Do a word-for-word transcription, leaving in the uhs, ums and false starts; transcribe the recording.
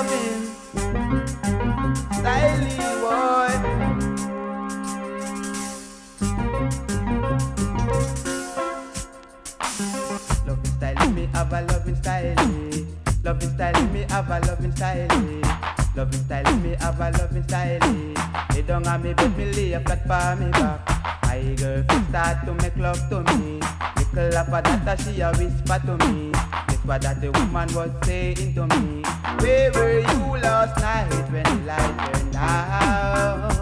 loving style, boy. Loving style, me have a loving style. Loving style, me have a loving style. Loving style, me have a loving style. Lay down on me bed, me lay a flat for me back. My girlfriend start to make love to me. Little of a that she a whisper to me. This what that the woman was saying to me. Where were you last night when the light turned out?